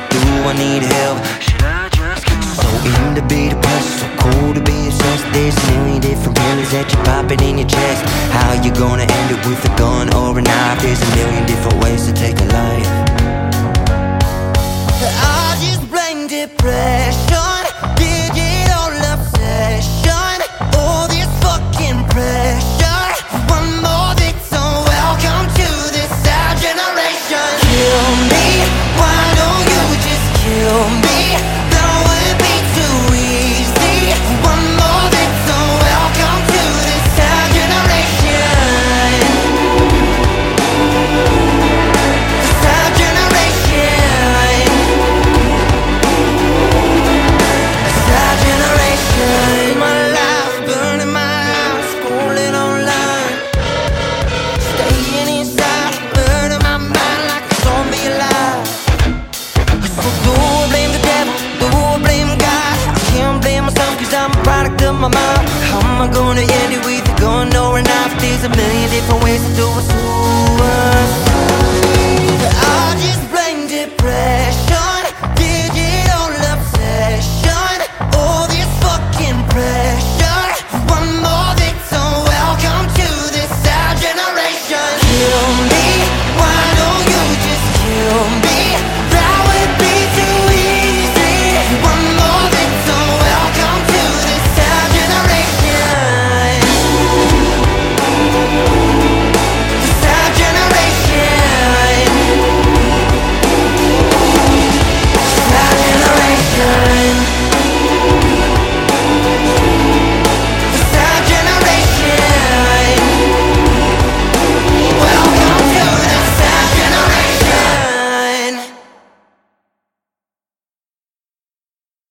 Do I need help? Should I just go? So in to be depressed, so cool to be obsessed. There's a million different feelings that you're popping in your chest. How you gonna end it, with a gun or a knife? There's a million different ways to take a life. I just blame depression, digital obsession, all this fucking pressure. One more victim, welcome to this sad generation. Kill me, why don't you just kill me? That would be too easy. One more victim, welcome to this sad generation. The sad generation. The sad generation. My life burning my house, scrolling online, staying inside, burning my mind like a zombie alive. So do I blame the devil? Do I blame God? I can't blame myself, cause I'm a product of my mind. How am I gonna end it, with a gun or a knife? There's a million different ways to do it to us. I just blame depression.